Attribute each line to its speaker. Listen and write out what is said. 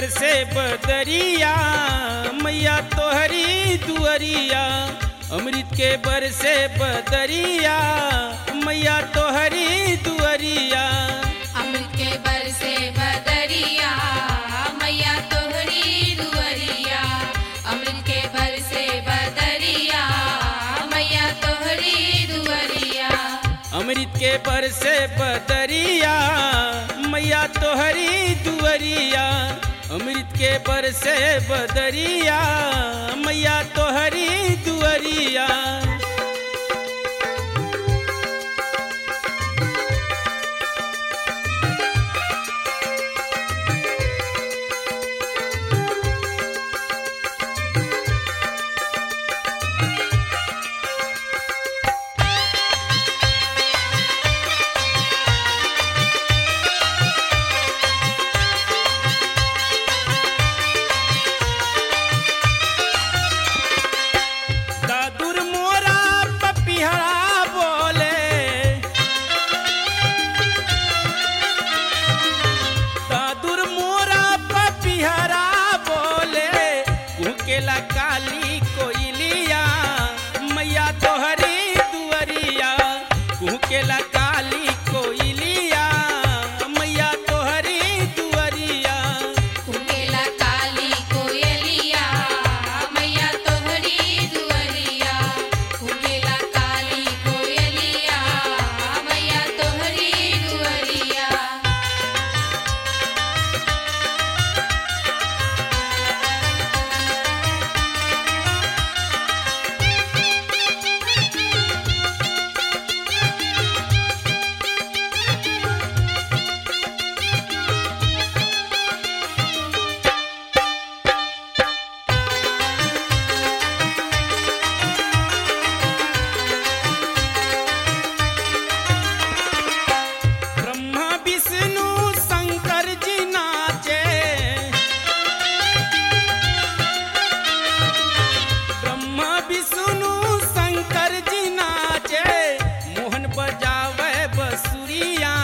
Speaker 1: बरसे बदरिया मैया तोहरी दुअरिया। अमृत के बरसे बदरिया मैया तोहरी दुअरिया।
Speaker 2: अमृत के बरसे बदरिया मैया तोहरी दुअरिया। अमृत के बरसे बदरिया मैया तोहरी दुअरिया।
Speaker 1: अमृत के बरसे बदरिया मैया तोहरी दुअरिया। अमृत के बरसे बदरिया मैया तोहरी दुअरिया। दादुर मोरा पपिहरा बोले, दादुर मोरा पपिहरा बोले। कुकेला काली कोयलिया मैया तोहरी दुअरिया। कुकेला काली कोयलिया मैया तोहरी दुअरिया।
Speaker 2: कुकेला काली कोयलिया मैया तोहरी दुअरिया। कुकेला काली कोयलिया मैया तोहरी दुअरिया।
Speaker 1: ब्रह्मा विष्णु शंकर जी नाचे, ब्रह्मा विष्णु शंकर जी नाचे। मोहन बजावे बसुरिया